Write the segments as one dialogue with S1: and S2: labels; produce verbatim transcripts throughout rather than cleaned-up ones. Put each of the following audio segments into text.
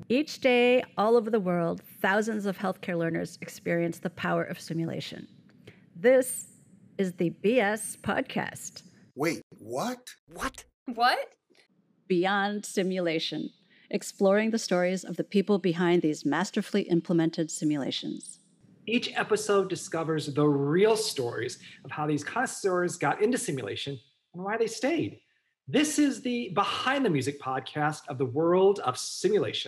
S1: Each day, all over the world, thousands of healthcare learners experience the power of simulation. This is the B S Podcast.
S2: Wait, what?
S3: What?
S4: What?
S1: Beyond Simulation, exploring the stories of the people behind these masterfully implemented simulations.
S3: Each episode discovers the real stories of how these connoisseurs got into simulation and why they stayed. This is the Behind the Music podcast of the world of simulation.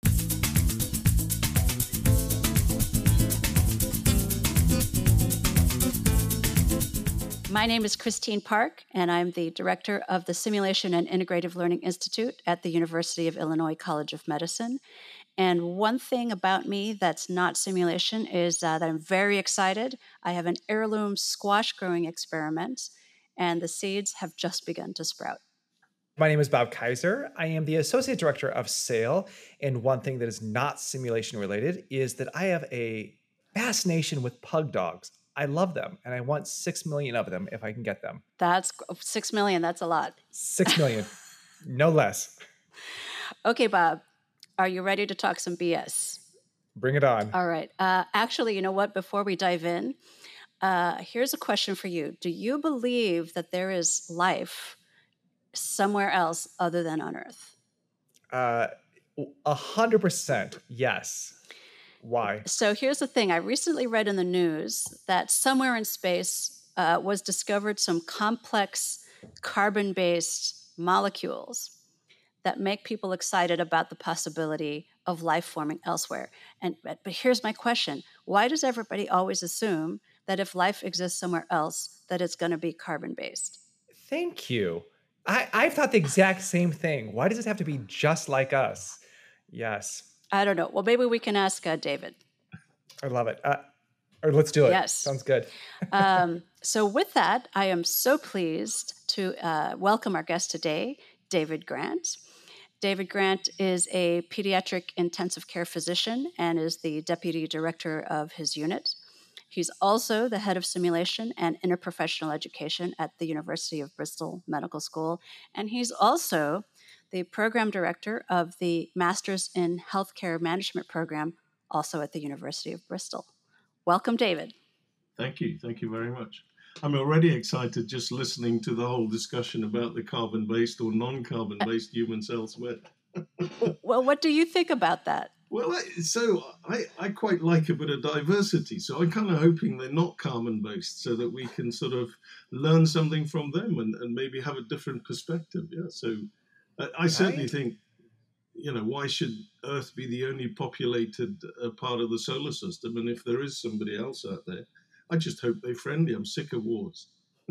S1: My name is Christine Park, and I'm the director of the Simulation and Integrative Learning Institute at the University of Illinois College of Medicine. And one thing about me that's not simulation is uh, that I'm very excited. I have an heirloom squash growing experiment, and the seeds have just begun to sprout.
S5: My name is Bob Kaiser. I am the Associate Director of SAIL, and one thing that is not simulation related is that I have a fascination with pug dogs. I love them, and I want six million of them if I can get them.
S1: That's six million. That's a lot.
S5: Six million, no less.
S1: Okay, Bob, are you ready to talk some B S?
S5: Bring it on.
S1: All right. Uh, actually, you know what? Before we dive in, uh, here's a question for you. Do you believe that there is life somewhere else other than on Earth?
S5: Uh, a hundred percent, yes. Why?
S1: So here's the thing. I recently read in the news that somewhere in space uh, was discovered some complex carbon-based molecules that make people excited about the possibility of life forming elsewhere. And but, but here's my question. Why does everybody always assume that if life exists somewhere else, that it's going to be carbon-based?
S5: Thank you. I, I've thought the exact same thing. Why does it have to be just like us? Yes.
S1: I don't know. Well, maybe we can ask uh, David.
S5: I love it. Uh, or let's do it.
S1: Yes.
S5: Sounds good.
S1: um, so with that, I am so pleased to uh, welcome our guest today, David Grant. David Grant is a pediatric intensive care physician and is the deputy director of his unit. He's also the head of simulation and interprofessional education at the University of Bristol Medical School. And he's also the program director of the Masters in Healthcare Management program, also at the University of Bristol. Welcome, David.
S6: Thank you. Thank you very much. I'm already excited just listening to the whole discussion about the carbon-based or non-carbon-based humans elsewhere.
S1: Well, what do you think about that?
S6: Well, I, so I, I quite like a bit of diversity. So I'm kind of hoping they're not carbon-based so that we can sort of learn something from them and, and maybe have a different perspective. Yeah. So I, I certainly
S5: Right.
S6: think, you know, why should Earth be the only populated uh, part of the solar system? And if there is somebody else out there, I just hope they're friendly. I'm sick of wars.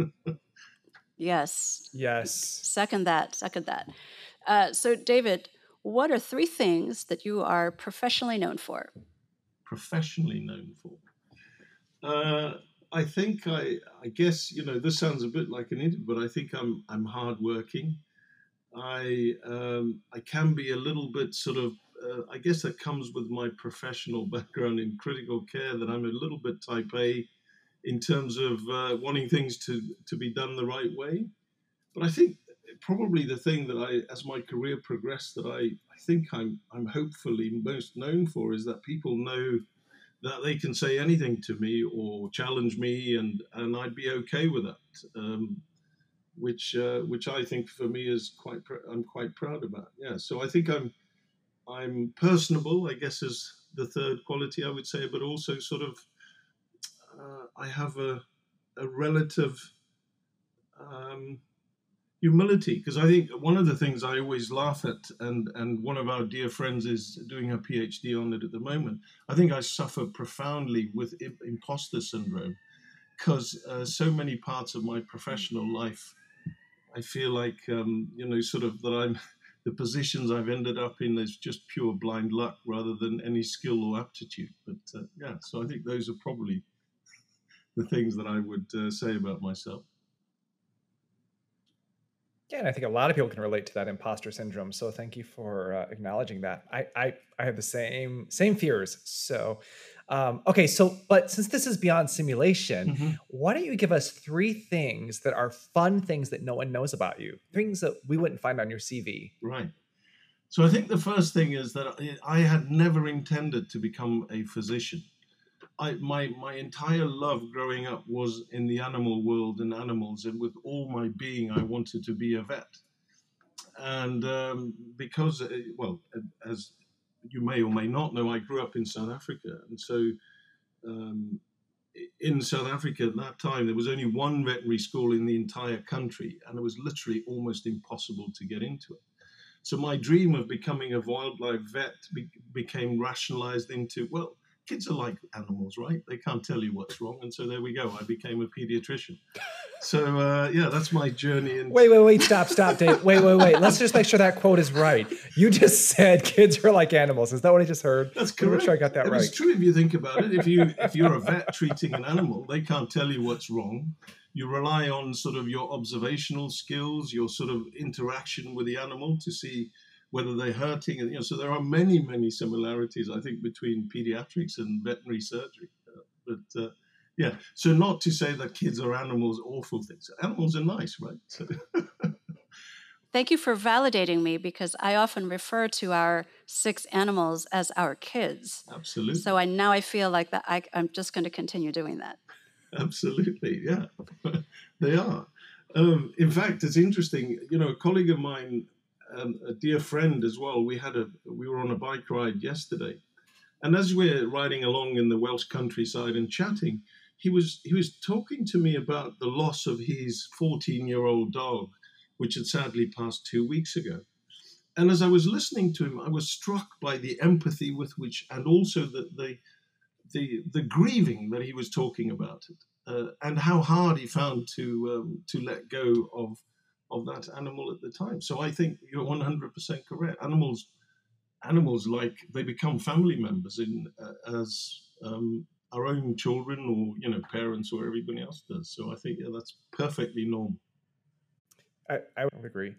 S1: Yes.
S5: Yes.
S1: Second that. Second that. Uh, so, David, what are three things that you are professionally known for?
S6: Professionally known for? Uh, I think I, I guess, you know, this sounds a bit like an interview, but I think I'm I'm hardworking. I um, I can be a little bit sort of, uh, I guess that comes with my professional background in critical care, that I'm a little bit type A in terms of uh, wanting things to, to be done the right way. But I think probably the thing that I, as my career progressed, that I, I think I'm I'm hopefully most known for is that people know that they can say anything to me or challenge me, and, and I'd be okay with that. Um, which uh, which I think for me is quite pr- I'm quite proud about. Yeah, so I think I'm I'm personable, I guess, is the third quality I would say, but also sort of uh, I have a a relative um, humility, because I think one of the things I always laugh at, and and one of our dear friends is doing her PhD on it at the moment. I think I suffer profoundly with im- imposter syndrome, because uh, so many parts of my professional life, I feel like, um, you know, sort of that I'm, the positions I've ended up in is just pure blind luck rather than any skill or aptitude. But uh, yeah, so I think those are probably the things that I would uh, say about myself.
S5: Yeah, and I think a lot of people can relate to that imposter syndrome. So thank you for uh, acknowledging that. I, I I have the same same fears. So um, okay, so but since this is beyond simulation,
S6: Mm-hmm.
S5: why don't you give us three things that are fun things that no one knows about you, things that we wouldn't find on your C V?
S6: Right. So I think the first thing is that I had never intended to become a physician. I, my my entire love growing up was in the animal world and animals, and with all my being, I wanted to be a vet. And um, because, uh, well, as you may or may not know, I grew up in South Africa, and so um, in South Africa at that time there was only one veterinary school in the entire country, and it was literally almost impossible to get into it. So my dream of becoming a wildlife vet be- became rationalized into, well, kids are like animals, right? They can't tell you what's wrong. And so there we go. I became a pediatrician. So, uh, yeah, that's my journey. Into-
S5: wait, wait, wait, stop, stop, Dave. Wait, wait, wait. Let's just make sure that quote is right. You just said kids are like animals. Is that what I just heard?
S6: That's correct.
S5: Make sure I got that
S6: it
S5: right.
S6: It's true if you think about it. If, you, if you're a vet treating an animal, they can't tell you what's wrong. You rely on sort of your observational skills, your sort of interaction with the animal to see whether they're hurting. And you know, so there are many, many similarities, I think, between pediatrics and veterinary surgery. Uh, but uh, yeah, so not to say that kids are animals, awful things. Animals are nice, right? So
S1: Thank you for validating me, because I often refer to our six animals as our kids.
S6: Absolutely.
S1: So I now I feel like that I, I'm just going to continue doing that.
S6: Absolutely, yeah, they are. Um, in fact, it's interesting. You know, a colleague of mine, um, a dear friend as well. We had a we were on a bike ride yesterday, and as we're riding along in the Welsh countryside and chatting, he was he was talking to me about the loss of his fourteen-year-old dog, which had sadly passed two weeks ago. And as I was listening to him, I was struck by the empathy with which, and also the the the, the grieving that he was talking about it, uh, and how hard he found to um, to let go of of that animal at the time. So I think you're one hundred percent correct. Animals, animals like they become family members in uh, as um, our own children, or you know, parents, or everybody else does. So I think yeah, that's perfectly normal.
S5: I, I would agree.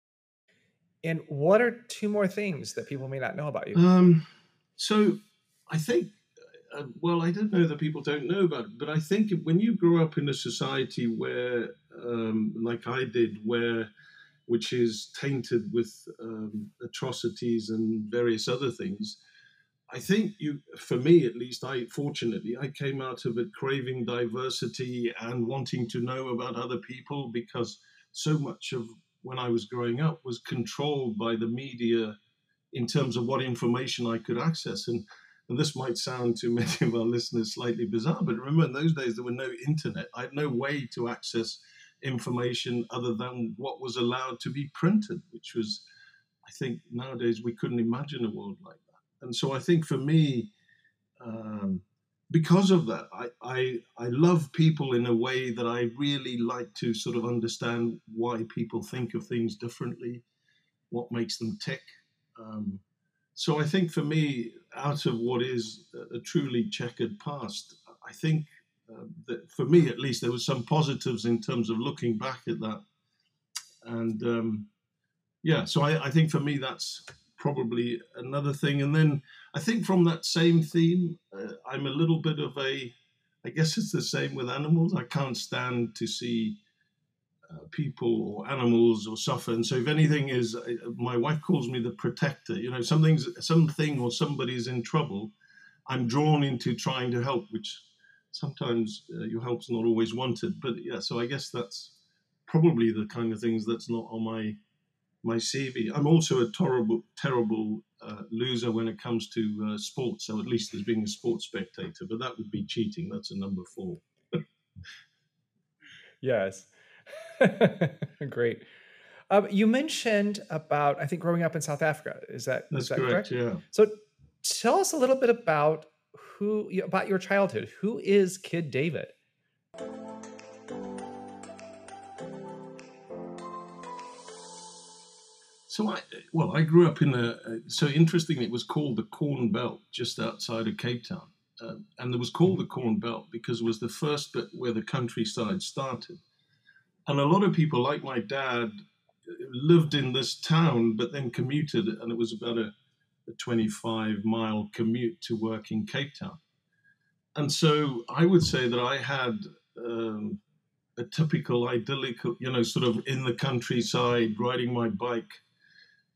S5: And what are two more things that people may not know about you?
S6: Um, so I think, uh, well, I don't know that people don't know about it, but I think when you grow up in a society where, um, like I did, where which is tainted with um, atrocities and various other things, I think you, for me at least, I fortunately I came out of it craving diversity and wanting to know about other people, because so much of when I was growing up was controlled by the media in terms of what information I could access. And, and this might sound to many of our listeners slightly bizarre, but remember in those days there were no internet. I had no way to access information other than what was allowed to be printed, which was, I think nowadays we couldn't imagine a world like that. And so I think for me, um, because of that, I, I I love people in a way that I really like to sort of understand why people think of things differently, what makes them tick. Um, so I think for me, out of what is a, a truly checkered past, I think uh, that for me at least, there was some positives in terms of looking back at that. And um, yeah, so I, I think for me, that's probably another thing. And then I think from that same theme, uh, I'm a little bit of a, I guess it's the same with animals. I can't stand to see uh, people or animals or suffer. And so if anything is, uh, my wife calls me the protector. You know, something's, something or somebody's in trouble, I'm drawn into trying to help, which sometimes uh, your help's not always wanted. But yeah, so I guess that's probably the kind of things that's not on my my C V. I'm also a terrible, terrible uh, loser when it comes to uh, sports. So at least as being a sports spectator, but that would be cheating. That's a number four.
S5: Yes. Great. Um, you mentioned about, I think, growing up in South Africa. Is that,
S6: That's
S5: is that
S6: correct,
S5: correct?
S6: yeah.
S5: So tell us a little bit about who, about your childhood. Who is Kid David?
S6: So I, well, I grew up in a, so interestingly, it was called the Corn Belt just outside of Cape Town. Uh, and it was called the Corn Belt because it was the first bit where the countryside started. And a lot of people, like my dad, lived in this town, but then commuted, and it was about a, a twenty-five mile commute to work in Cape Town. And so I would say that I had um, a typical idyllic, you know, sort of in the countryside, riding my bike.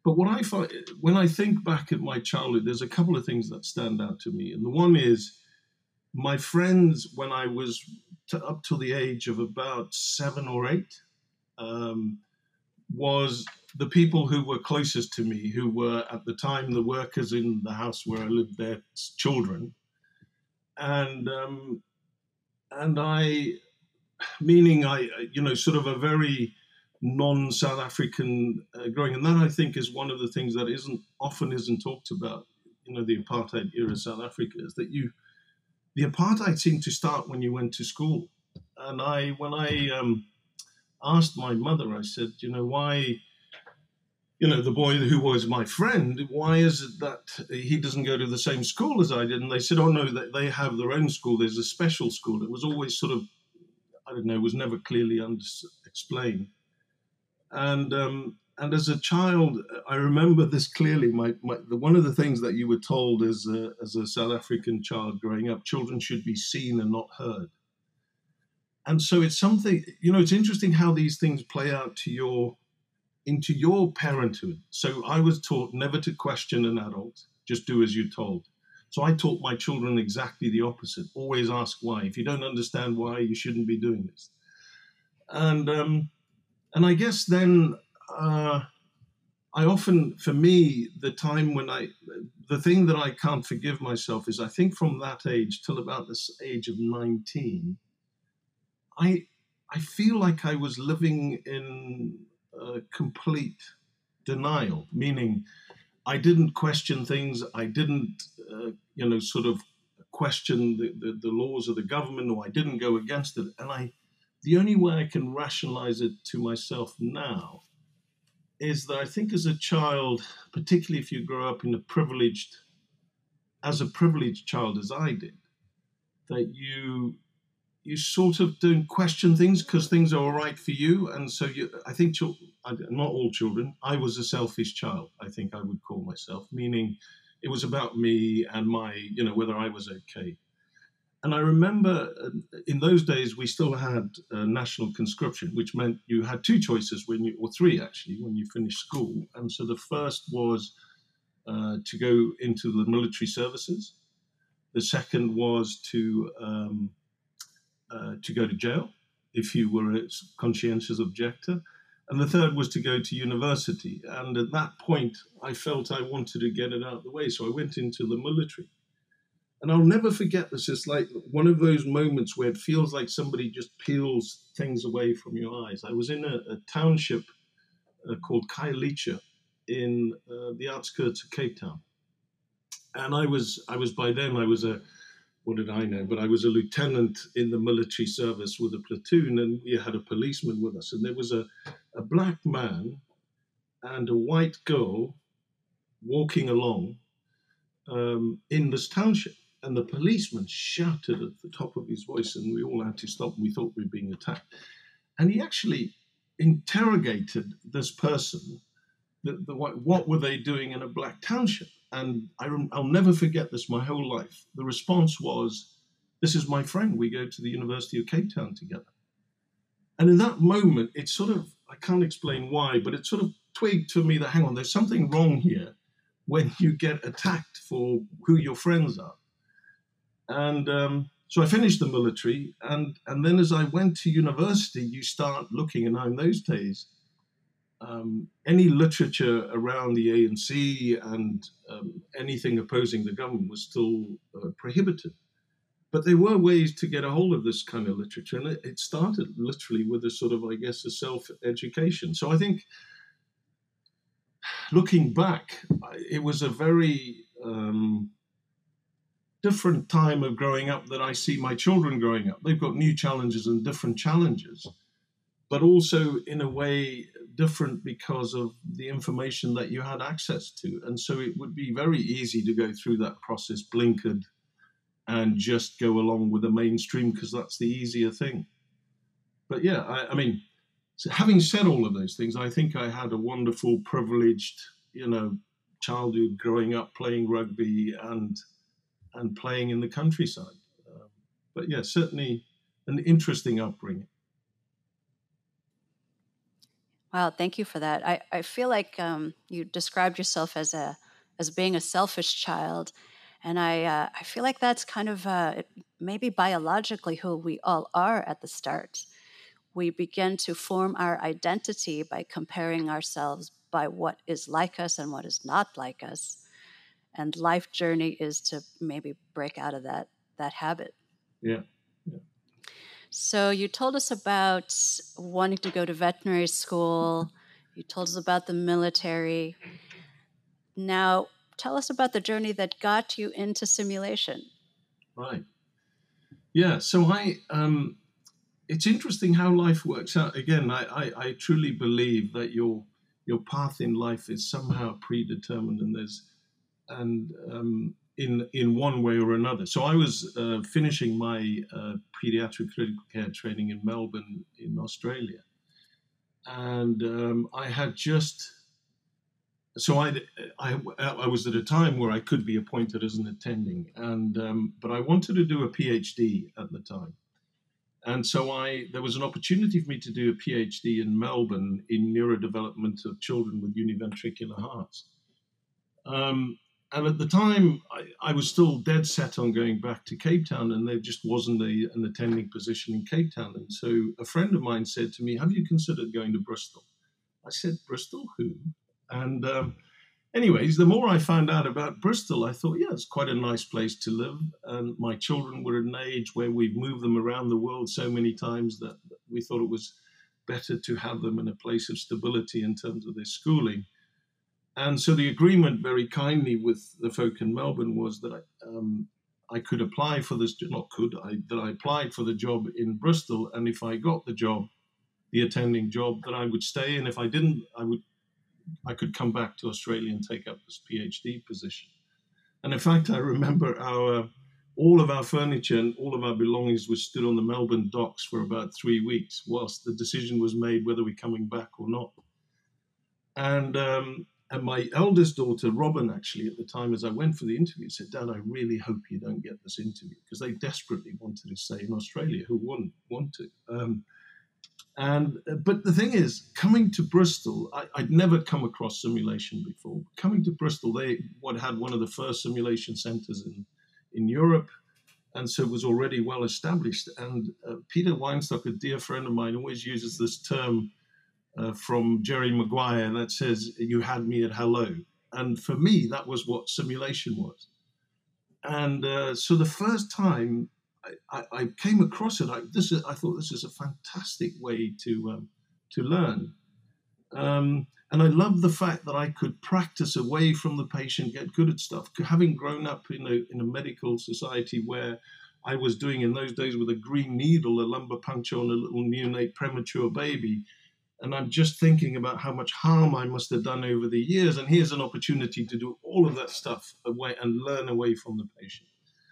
S6: but what I find, when I think back at my childhood, there's a couple of things that stand out to me. And the one is my friends, when I was to, up to the age of about seven or eight, um, was the people who were closest to me, who were at the time the workers in the house where I lived, their children. And, um, and I, meaning I, you know, sort of a very non-South African uh, growing. And that, I think, is one of the things that isn't often isn't talked about, you know, the apartheid era South Africa, is that you, the apartheid seemed to start when you went to school. And I, when I um, asked my mother, I said, you know, why, you know, the boy who was my friend, why is it that he doesn't go to the same school as I did? And they said, oh, no, they have their own school. There's a special school. It was always sort of, I don't know, it was never clearly under- explained. And um, and as a child, I remember this clearly. My, my the, one of the things that you were told as a, as a South African child growing up, children should be seen and not heard. And so it's something, you know, it's interesting how these things play out to your into your parenthood. So I was taught never to question an adult, just do as you're told. So I taught my children exactly the opposite. Always ask why. If you don't understand why, you shouldn't be doing this. And um, and I guess then uh, I often, for me, the time when I, the thing that I can't forgive myself is I think from that age till about this age of nineteen, I I feel like I was living in uh, complete denial, meaning I didn't question things. I didn't, uh, you know, sort of question the, the, the laws of the government, or I didn't go against it. And I, the only way I can rationalize it to myself now is that I think as a child, particularly if you grow up in a privileged, as a privileged child as I did, that you you sort of don't question things because things are all right for you. And so you, I think, not all children, I was a selfish child, I think I would call myself, meaning it was about me and my, you know, whether I was okay. And I remember in those days, we still had uh, national conscription, which meant you had two choices when you, or three actually, when you finished school. And so the first was uh, to go into the military services. The second was to um, uh, to go to jail if you were a conscientious objector. And the third was to go to university. And at that point, I felt I wanted to get it out of the way. So I went into the military. And I'll never forget this. It's like one of those moments where it feels like somebody just peels things away from your eyes. I was in a, a township uh, called Khayelitsha in uh, the outskirts of Cape Town. And I was, I was by then, I was a, what did I know? But I was a lieutenant in the military service with a platoon, and we had a policeman with us. And there was a, a black man and a white girl walking along um, in this township. And the policeman shouted at the top of his voice, and we all had to stop. And we thought we were being attacked. And he actually interrogated this person. The, the, what were they doing in a black township? And I, I'll never forget this my whole life. The response was, this is my friend. We go to the University of Cape Town together. And in that moment, it sort of, I can't explain why, but it sort of twigged to me that, hang on, there's something wrong here when you get attacked for who your friends are. And um, so I finished the military. And, and then as I went to university, you start looking, and now in those days, Um, any literature around the A N C and um, anything opposing the government was still uh, prohibited. But there were ways to get a hold of this kind of literature. And it, it started literally with a sort of, I guess, a self-education. So I think looking back, it was a very um, different time of growing up that I see my children growing up. They've got new challenges and different challenges, but also in a way different because of the information that you had access to. And so it would be very easy to go through that process blinkered and just go along with the mainstream because that's the easier thing. But yeah, I, I mean, so having said all of those things, I think I had a wonderful, privileged, you know, childhood growing up playing rugby and and playing in the countryside. Uh, but yeah, certainly an interesting upbringing.
S1: Wow, thank you for that. I, I feel like um, you described yourself as a as being a selfish child, and I uh, I feel like that's kind of uh, it- maybe biologically who we all are at the start. We begin to form our identity by comparing ourselves by what is like us and what is not like us, and life journey is to maybe break out of that that habit.
S6: Yeah. Yeah.
S1: So you told us about wanting to go to veterinary school. You told us about the military. Now, tell us about the journey that got you into simulation.
S6: Right. Yeah. So I, um, it's interesting how life works out. Again, I, I, I truly believe that your your path in life is somehow predetermined, and there's and um, in in one way or another. So I was uh, finishing my uh, pediatric critical care training in Melbourne, in Australia, and um, I had just so I, I I was at a time where I could be appointed as an attending, and um, but I wanted to do a PhD at the time. And so I, there was an opportunity for me to do a PhD in Melbourne in neurodevelopment of children with univentricular hearts. Um, and at the time, I, I was still dead set on going back to Cape Town, and there just wasn't a, an attending position in Cape Town. And so a friend of mine said to me, "Have you considered going to Bristol?" I said, "Bristol? Who?" And um, anyways, the more I found out about Bristol, I thought, yeah, it's quite a nice place to live. And my children were at an age where we've moved them around the world so many times that we thought it was better to have them in a place of stability in terms of their schooling. And so the agreement, very kindly, with the folk in Melbourne was that I, um, I could apply for this, not could, I, that I applied for the job in Bristol. And if I got the job, the attending job, that I would stay. And if I didn't, I would I could come back to Australia and take up this PhD position. And in fact, I remember our all of our furniture and all of our belongings were stood on the Melbourne docks for about three weeks whilst the decision was made whether we're coming back or not. And um, and my eldest daughter, Robin, actually, at the time as I went for the interview, said, "Dad, I really hope you don't get this interview," because they desperately wanted to stay in Australia. Who wouldn't want to? Um, And but the thing is, coming to Bristol, I, I'd never come across simulation before. Coming to Bristol, they what had one of the first simulation centres in in Europe, and so it was already well established. And uh, Peter Weinstock, a dear friend of mine, always uses this term uh, from Jerry Maguire that says, "You had me at hello." And for me, that was what simulation was. And uh, so the first time I, I came across it, I, this is, I thought this is a fantastic way to um, to learn. Um, and I love the fact that I could practice away from the patient, get good at stuff. Having grown up in a, in a medical society where I was doing in those days with a green needle, a lumbar puncture on a little neonate premature baby, and I'm just thinking about how much harm I must have done over the years. And here's an opportunity to do all of that stuff away and learn away from the patient.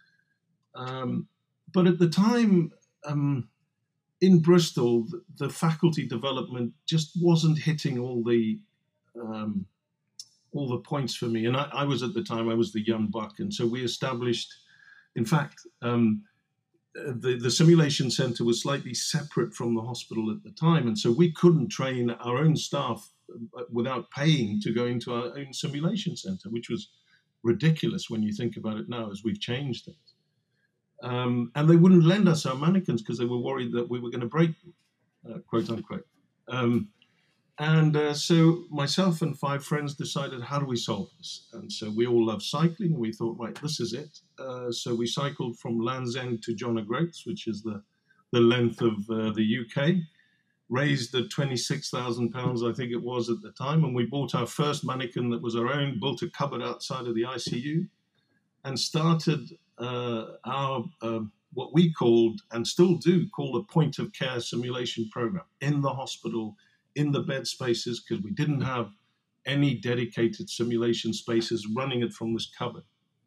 S6: Um, but at the time, um, in Bristol, the, the faculty development just wasn't hitting all the um, all the points for me. And I, I was at the time, I was the young buck. And so we established, in fact, um, the, the simulation center was slightly separate from the hospital at the time. And so we couldn't train our own staff without paying to go into our own simulation center, which was ridiculous when you think about it now as we've changed things. Um, and they wouldn't lend us our mannequins because they were worried that we were going to break them, uh, quote unquote. Um, and uh, so myself and five friends decided, how do we solve this? And so we all love cycling. We thought, right, this is it. Uh, so we cycled from Land's End to John O'Groats, which is the, the length of uh, the U K, raised at twenty-six thousand pounds, I think it was at the time. And we bought our first mannequin that was our own, built a cupboard outside of the I C U, and started uh, our, uh, what we called, and still do, call a point of care simulation program in the hospital, in the bed spaces, because we didn't have any dedicated simulation spaces, running it from this cupboard.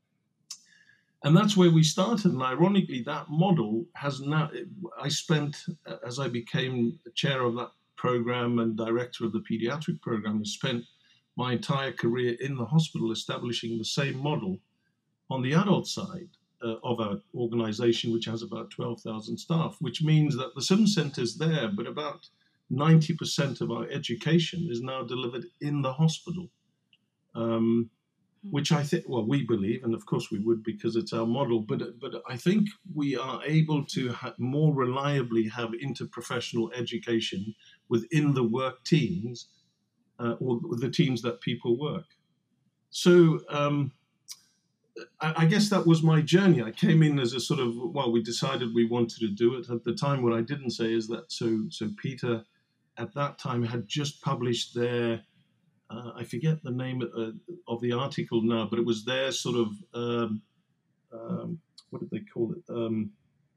S6: And that's where we started. And ironically, that model has now, I spent, as I became the chair of that program and director of the pediatric program, I spent my entire career in the hospital establishing the same model on the adult side uh, of our organization, which has about twelve thousand staff, which means that the sim center is there, but about ninety percent of our education is now delivered in the hospital, um, which I think, well, we believe, and of course we would because it's our model, but, but I think we are able to ha- more reliably have interprofessional education within the work teams, uh, or the teams that people work. So um, I, I guess that was my journey. I came in as a sort of, well, we decided we wanted to do it. At the time, what I didn't say is that, so, so Peter at that time had just published their, uh, I forget the name of, uh, of the article now, but it was their sort of, um, um, what did they call it? Um,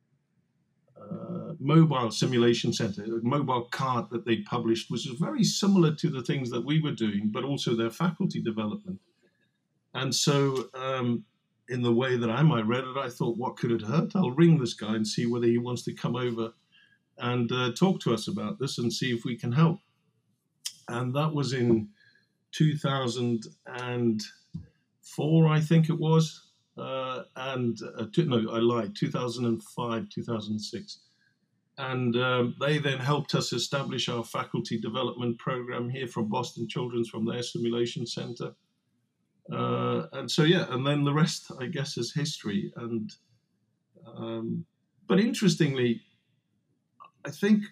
S6: uh, mobile simulation center, a mobile cart that they published, which was very similar to the things that we were doing, but also their faculty development. And so um, in the way that I might read it, I thought, what could it hurt? I'll ring this guy and see whether he wants to come over and uh, talk to us about this and see if we can help. And that was in two thousand four, I think it was. Uh, and uh, two, no, I lied, two thousand five, two thousand six. And um, they then helped us establish our faculty development program here from Boston Children's, from their simulation center. Uh, and so, yeah, and then the rest, I guess, is history. And um, but interestingly, I think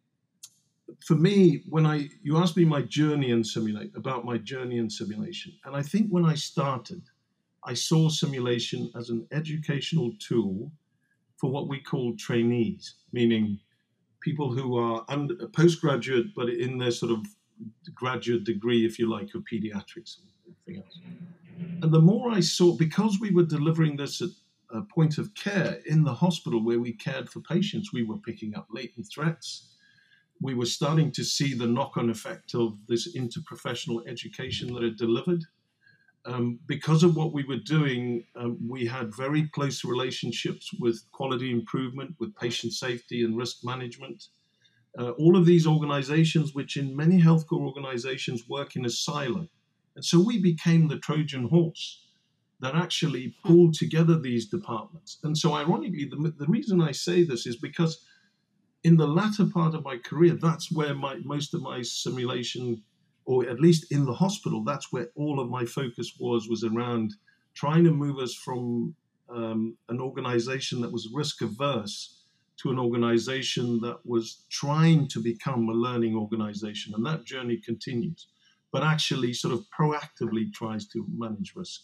S6: for me, when I you asked me my journey in simulate about my journey in simulation, and I think when I started, I saw simulation as an educational tool for what we call trainees, meaning people who are under, postgraduate, but in their sort of graduate degree, if you like, of pediatrics and everything else. And the more I saw, because we were delivering this at a point of care in the hospital where we cared for patients, we were picking up latent threats. We were starting to see the knock-on effect of this interprofessional education that it delivered. Um, because of what we were doing, um, we had very close relationships with quality improvement, with patient safety and risk management. Uh, all of these organizations, which in many healthcare organizations work in a silo. And so we became the Trojan horse that actually pulled together these departments. And so ironically, the, the reason I say this is because in the latter part of my career, that's where my most of my simulation, or at least in the hospital, that's where all of my focus was, was around trying to move us from um, an organization that was risk averse to an organization that was trying to become a learning organization. And that journey continues, but actually sort of proactively tries to manage risk.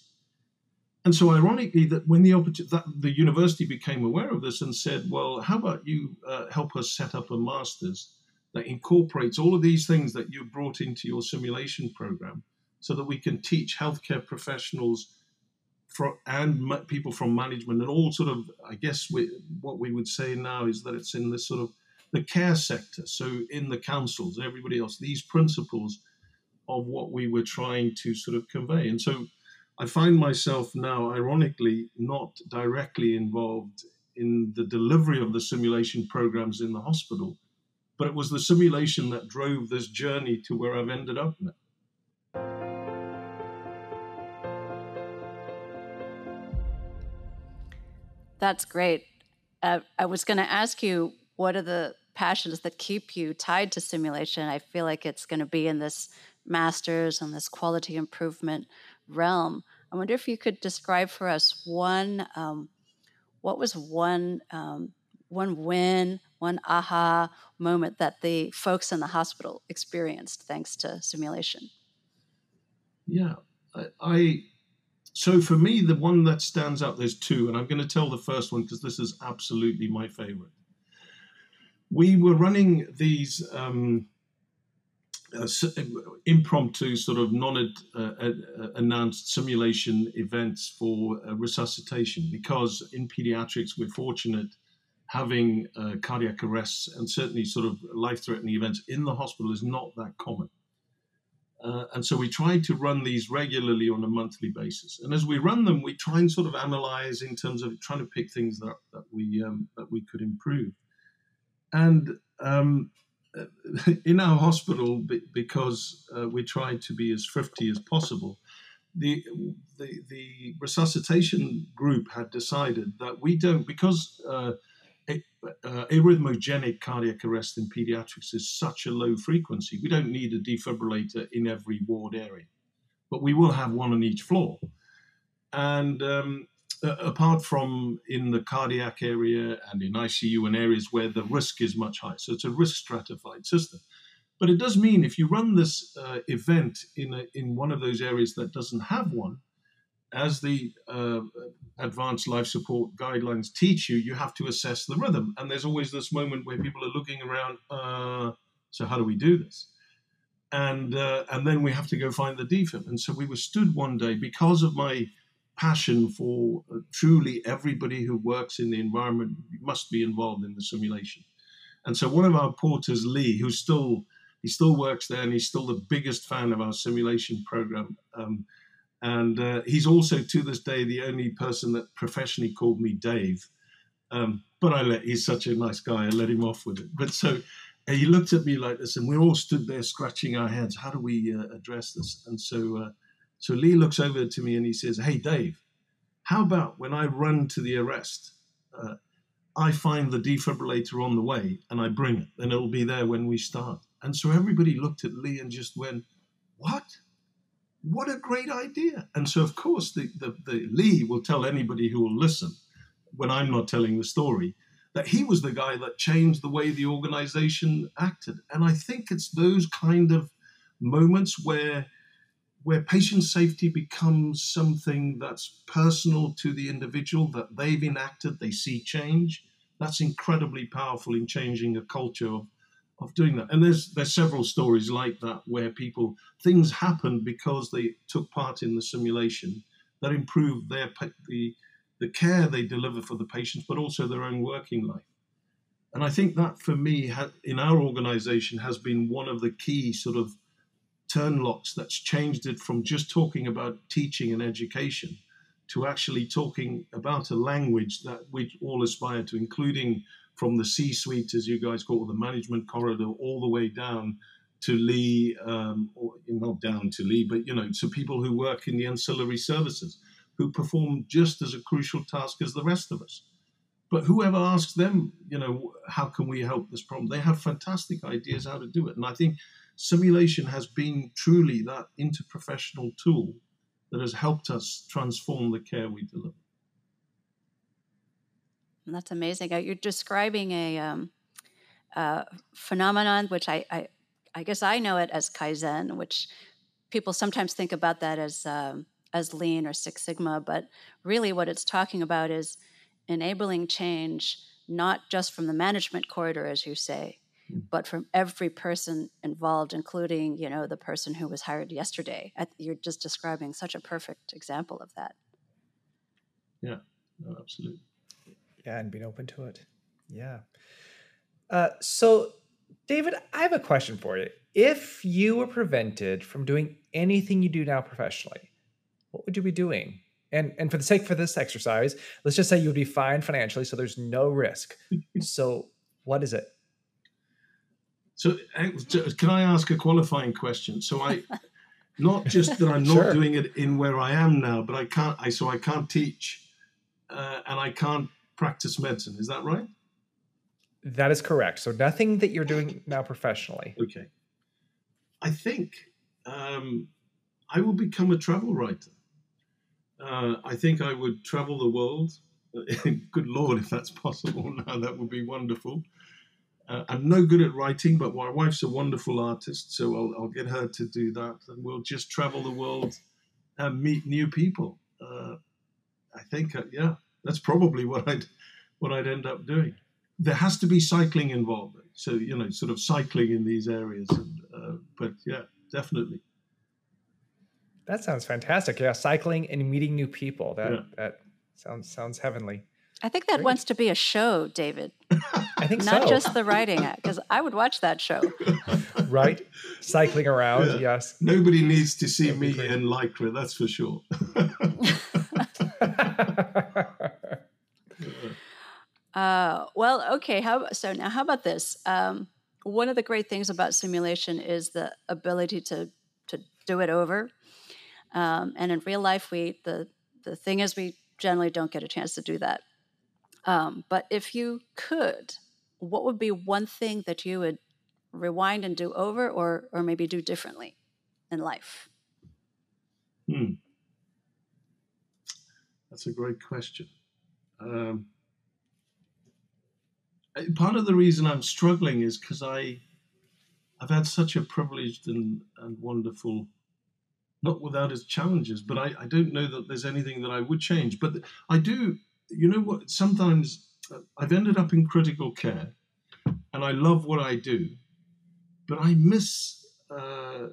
S6: And so ironically, that when the, that the university became aware of this and said, well, how about you uh, help us set up a master's that incorporates all of these things that you brought into your simulation program so that we can teach healthcare professionals for, and ma- people from management and all sort of, I guess we, what we would say now is that it's in this sort of the care sector. So in the councils, everybody else, these principles of what we were trying to sort of convey. And so I find myself now, ironically, not directly involved in the delivery of the simulation programs in the hospital, but it was the simulation that drove this journey to where I've ended up now.
S1: That's great. Uh, I was going to ask you, what are the passions that keep you tied to simulation? I feel like it's going to be in this master's and this quality improvement realm. I wonder if you could describe for us one, um, what was one um, one win, one aha moment that the folks in the hospital experienced thanks to simulation?
S6: Yeah, I, I so for me, the one that stands out, there's two, and I'm going to tell the first one because this is absolutely my favorite. We were running these um, uh, impromptu sort of non-announced uh, simulation events for uh, resuscitation, because in pediatrics, we're fortunate having uh, cardiac arrests and certainly sort of life-threatening events in the hospital is not that common. Uh, and so we try to run these regularly on a monthly basis. And as we run them, we try and sort of analyze in terms of trying to pick things that, that, we, um, that we could improve. And um, in our hospital, because uh, we try to be as thrifty as possible, the, the, the resuscitation group had decided that we don't, because uh, a, uh, arrhythmogenic cardiac arrest in pediatrics is such a low frequency. We don't need a defibrillator in every ward area, but we will have one on each floor. And um, uh, apart from in the cardiac area and in I C U and areas where the risk is much higher. So it's a risk stratified system. But it does mean if you run this uh, event in, a, in one of those areas that doesn't have one, as the uh, advanced life support guidelines teach you, you have to assess the rhythm. And there's always this moment where people are looking around, uh, so how do we do this? And, uh, and then we have to go find the defib. And so we were stood one day because of my passion for uh, truly everybody who works in the environment must be involved in the simulation. And so one of our porters, Lee, who's still, he still works there and he's still the biggest fan of our simulation program. Um, and uh, he's also to this day the only person that professionally called me Dave. Um, but I let, he's such a nice guy, I let him off with it. But so he looked at me like this and we all stood there scratching our heads. How do we uh, address this? And so uh, So Lee looks over to me and he says, hey, Dave, how about when I run to the arrest, uh, I find the defibrillator on the way and I bring it, and it'll be there when we start. And so everybody looked at Lee and just went, what? What a great idea. And so, of course, the, the, the Lee will tell anybody who will listen when I'm not telling the story that he was the guy that changed the way the organization acted. And I think it's those kind of moments where where patient safety becomes something that's personal to the individual, that they've enacted, they see change. That's incredibly powerful in changing a culture of, of doing that. And there's there's several stories like that where people, things happened because they took part in the simulation that improved their the, the care they deliver for the patients, but also their own working life. And I think that for me, ha- in our organization, has been one of the key sort of turn locks that's changed it from just talking about teaching and education to actually talking about a language that we all aspire to, including from the C-suite, as you guys call it, the management corridor, all the way down to Lee, um, or not down to Lee, but, you know, to people who work in the ancillary services, who perform just as a crucial task as the rest of us. But whoever asks them, you know, how can we help this problem? They have fantastic ideas how to do it. And I think simulation has been truly that interprofessional tool that has helped us transform the care we deliver.
S1: That's amazing. Uh, You're describing a um, uh, phenomenon, which I, I, I guess I know it as Kaizen, which people sometimes think about that as um, as Lean or Six Sigma, but really what it's talking about is enabling change, not just from the management corridor, as you say, but from every person involved, including, you know, the person who was hired yesterday. You're just describing such a perfect example of that.
S6: Yeah, no, absolutely.
S5: Yeah, and being open to it. Yeah. Uh, so, David, I have a question for you. If you were prevented from doing anything you do now professionally, what would you be doing? And and for the sake for this exercise, let's just say you would be fine financially, so there's no risk. So, what is it?
S6: So can I ask a qualifying question? So I, not just that I'm not sure. doing it in where I am now, but I can't, I, so I can't teach uh, and I can't practice medicine. Is that right?
S5: That is correct. So nothing that you're doing now professionally.
S6: Okay. I think um, I will become a travel writer. Uh, I think I would travel the world. Good Lord, if that's possible now, that would be wonderful. Uh, I'm no good at writing, but my wife's a wonderful artist, so I'll, I'll get her to do that, and we'll just travel the world and meet new people. Uh, I think, uh, yeah, that's probably what I'd what I'd end up doing. There has to be cycling involved, so you know, sort of cycling in these areas. And, uh, but yeah, definitely.
S5: That sounds fantastic. Yeah, cycling and meeting new people. That
S6: yeah.
S5: that sounds sounds heavenly.
S1: I think that
S5: Great.
S1: wants to be a show, David.
S5: I think
S1: Not
S5: so.
S1: just the writing, because I would watch that show.
S5: Right? Cycling around,
S6: yeah.
S5: yes.
S6: Nobody needs to see me in Lycra, that's for sure.
S1: uh, well, okay. How so? Now, how about this? Um, one of the great things about simulation is the ability to to do it over. Um, and in real life, we the the thing is we generally don't get a chance to do that. Um, but if you could, what would be one thing that you would rewind and do over, or or maybe do differently in life?
S6: Hmm. That's a great question. Um, part of the reason I'm struggling is because I, I've had such a privileged and, and wonderful, not without its challenges, but I, I don't know that there's anything that I would change. But I do, you know what, sometimes uh, I've ended up in critical care and I love what I do, but I miss, uh,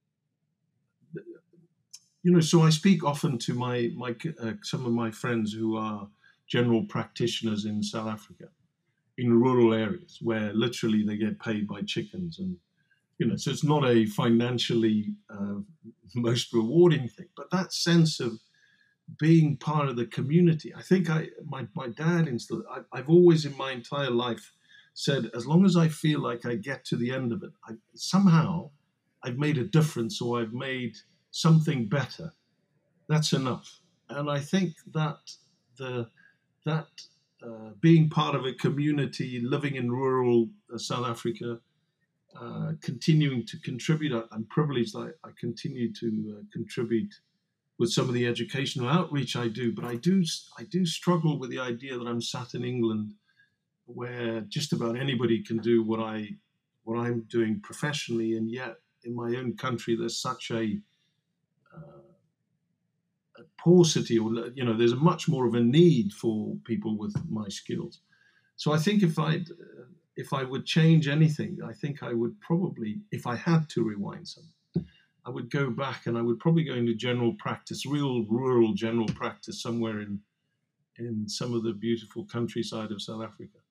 S6: you know, so I speak often to my, my uh, some of my friends who are general practitioners in South Africa, in rural areas where literally they get paid by chickens, and you know, so it's not a financially uh, most rewarding thing, but that sense of being part of the community. I think I my my dad instilled. I, I've always in my entire life said, as long as I feel like I get to the end of it, I, somehow I've made a difference or I've made something better. That's enough. And I think that the that uh, being part of a community, living in rural uh, South Africa, uh, continuing to contribute. I, I'm privileged that I, I continue to uh, contribute with some of the educational outreach I do, but I do I do struggle with the idea that I'm sat in England, where just about anybody can do what I what I'm doing professionally, and yet in my own country there's such a, uh, a paucity, or you know, there's a much more of a need for people with my skills. So I think if I if I would change anything, I think I would probably, if I had to rewind some, I would go back and I would probably go into general practice, real rural general practice somewhere in in some of the beautiful countryside of South Africa.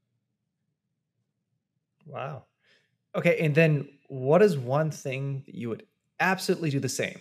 S5: Wow. Okay, and then what is one thing that you would absolutely do the same?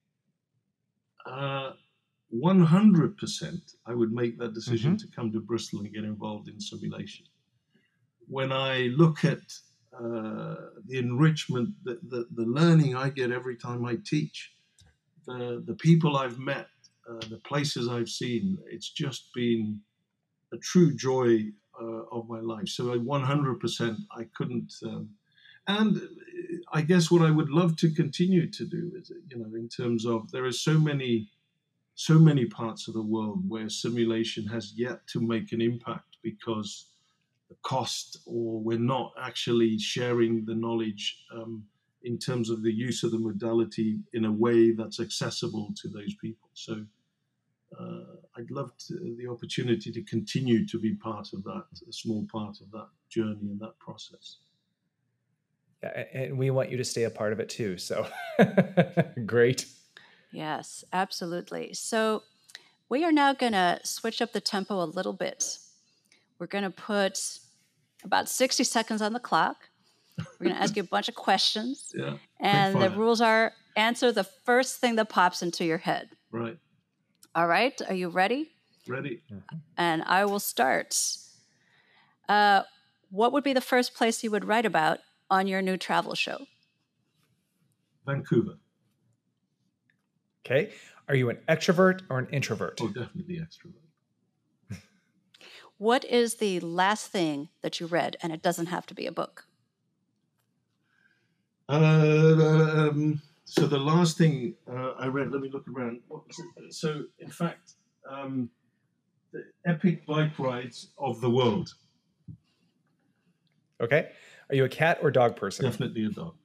S6: Uh, one hundred percent, I would make that decision
S5: Mm-hmm.
S6: to come to Bristol and get involved in simulation. When I look at uh, the enrichment, the, the, the learning I get every time I teach, the, the people I've met, uh, the places I've seen, it's just been a true joy uh, of my life. So one hundred percent, I couldn't. Um, and I guess what I would love to continue to do is, you know, in terms of there are so many, so many parts of the world where simulation has yet to make an impact because the cost, or we're not actually sharing the knowledge um, in terms of the use of the modality in a way that's accessible to those people. So uh, I'd love to, the opportunity to continue to be part of that, a small part of that journey and that process.
S5: Yeah, and we want you to stay a part of it too. So great.
S1: Yes, absolutely. So we are now going to switch up the tempo a little bit. We're going to put about sixty seconds on the clock. We're going to ask you a bunch of questions.
S6: Yeah.
S1: And the rules are answer the first thing that pops into your head.
S6: Right.
S1: All right. Are you ready?
S6: Ready.
S1: And I will start. Uh, what would be the first place you would write about on your new travel show?
S6: Vancouver.
S5: Okay. Are you an extrovert or an introvert?
S6: Oh, definitely extrovert.
S1: What is the last thing that you read? And it doesn't have to be a book.
S6: Uh, um, so the last thing uh, I read, let me look around. What was it? So, in fact, um, the epic bike rides of the world.
S5: Okay. Are you a cat or dog person?
S6: Definitely a dog.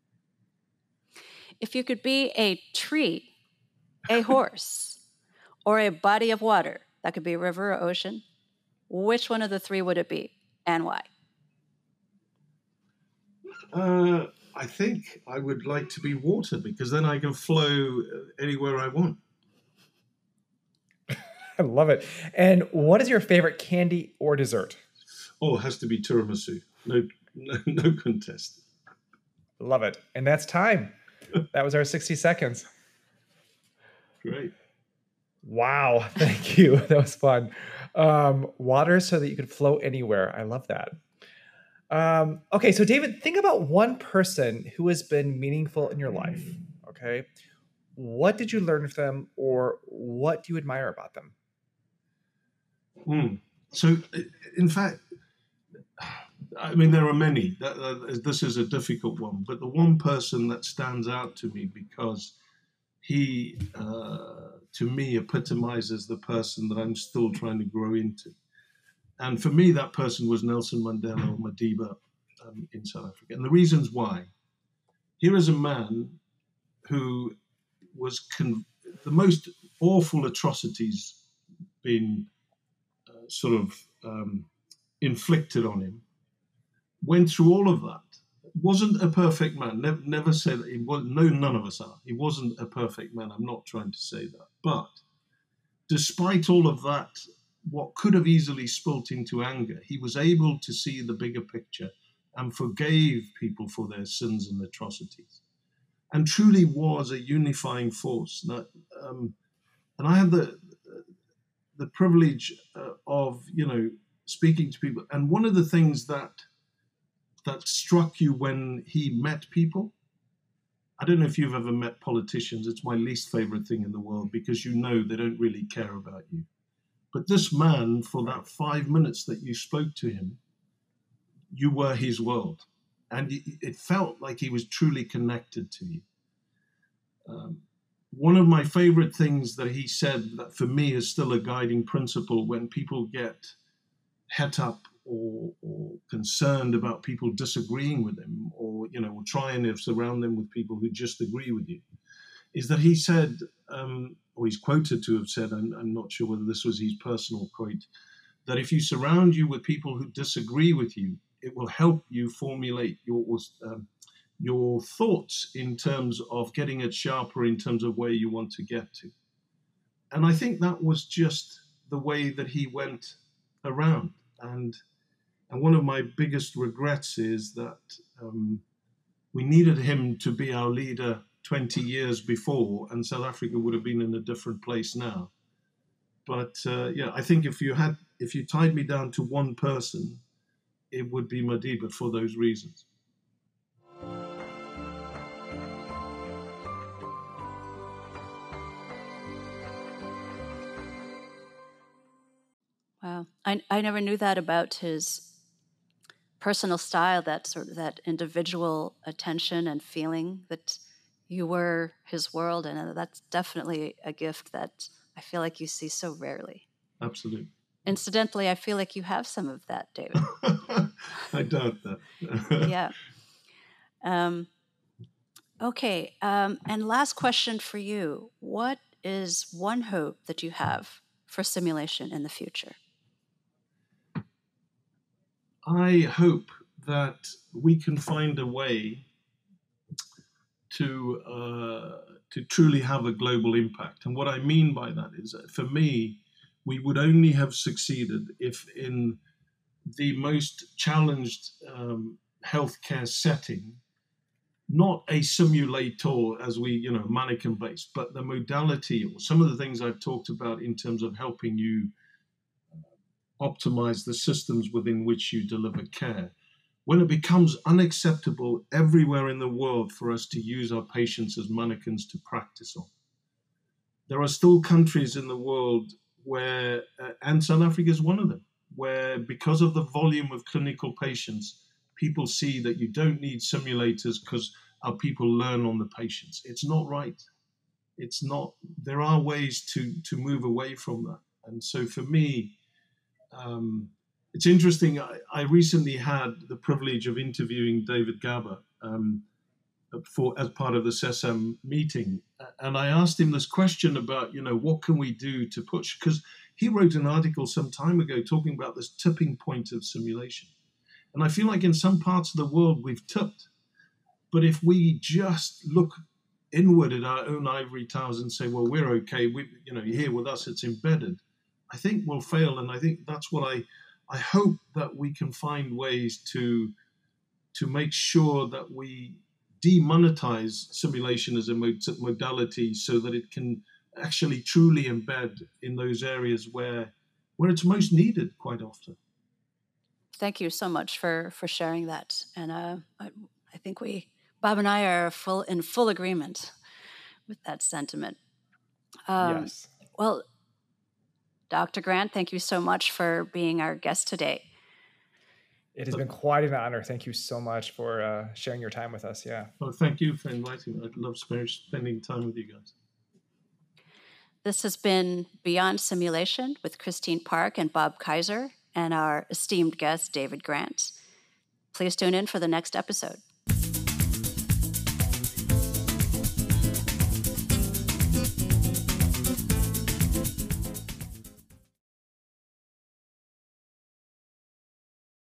S1: If you could be a tree, a horse, or a body of water, that could be a river or ocean, which one of the three would it be and why?
S6: Uh, I think I would like to be water because then I can flow anywhere I want.
S5: I love it. And what is your favorite candy or dessert?
S6: Oh, it has to be tiramisu. No, no, no contest.
S5: Love it. And that's time. That was our sixty seconds.
S6: Great.
S5: Wow. Thank you. That was fun. Um, water so that you could flow anywhere. I love that. Um, okay. So David, think about one person who has been meaningful in your life. Okay. What did you learn from them, or what do you admire about them?
S6: Mm. so, in fact, I mean, there are many. This is a difficult one, but the one person that stands out to me because he, uh, to me, epitomizes the person that I'm still trying to grow into. And for me, that person was Nelson Mandela or Madiba um, in South Africa. And the reasons why. Here is a man who was con- the most awful atrocities being uh, sort of um, inflicted on him, went through all of that. Wasn't a perfect man. Never, never said he was. No, none of us are. He wasn't a perfect man. I'm not trying to say that. But despite all of that, what could have easily spilt into anger, he was able to see the bigger picture and forgave people for their sins and atrocities, and truly was a unifying force. That, um, and I had the the privilege uh, of you know speaking to people, and one of the things that that struck you when he met people. I don't know if you've ever met politicians. It's my least favorite thing in the world because you know they don't really care about you. But this man, for that five minutes that you spoke to him, you were his world. And it felt like he was truly connected to you. Um, one of my favorite things that he said that for me is still a guiding principle when people get het up or, or concerned about people disagreeing with him, or you know, or trying to surround them with people who just agree with you, is that he said, um, or he's quoted to have said, I'm, I'm not sure whether this was his personal quote, that if you surround you with people who disagree with you, it will help you formulate your um, your thoughts in terms of getting it sharper in terms of where you want to get to. And I think that was just the way that he went around. And and one of my biggest regrets is that um, we needed him to be our leader twenty years before, and South Africa would have been in a different place now. But uh, yeah, I think if you had, if you tied me down to one person, it would be Madiba for those reasons.
S1: Wow. I, I never knew that about his personal style, that sort of that individual attention and feeling that you were his world. And that's definitely a gift that I feel like you see so rarely.
S6: Absolutely.
S1: Incidentally, I feel like you have some of that, David.
S6: I doubt that.
S1: Yeah. Um, okay. Um, and last question for you. What is one hope that you have for simulation in the future?
S6: I hope that we can find a way to uh, to truly have a global impact. And what I mean by that is, that for me, we would only have succeeded if in the most challenged um, healthcare setting, not a simulator as we, you know, mannequin based, but the modality or some of the things I've talked about in terms of helping you optimize the systems within which you deliver care. When it becomes unacceptable everywhere in the world for us to use our patients as mannequins to practice on, there are still countries in the world where, uh, and South Africa is one of them, where because of the volume of clinical patients, people see that you don't need simulators because our people learn on the patients. It's not right. It's not. There are ways to to move away from that. And so for me, um, it's interesting. I, I recently had the privilege of interviewing David Gaba um, for as part of the S E S A M meeting, and I asked him this question about, you know, what can we do to push? Because he wrote an article some time ago talking about this tipping point of simulation, and I feel like in some parts of the world we've tipped, but if we just look inward at our own ivory towers and say, well, we're okay, we, you know, here with us, it's embedded, I think we'll fail. And I think that's what I, I hope that we can find ways to, to make sure that we demonetize simulation as a mod- modality so that it can actually truly embed in those areas where, where it's most needed quite often.
S1: Thank you so much for, for sharing that. And uh, I, I think we, Bob and I are full in full agreement with that sentiment. Um,
S5: yes.
S1: Well, Doctor Grant, thank you so much for being our guest today.
S5: It has been quite an honor. Thank you so much for uh, sharing your time with us. Yeah.
S6: Well, thank you for inviting me. I'd love spending time with you guys.
S1: This has been Beyond Simulation with Christine Park and Bob Kaiser and our esteemed guest, David Grant. Please tune in for the next episode.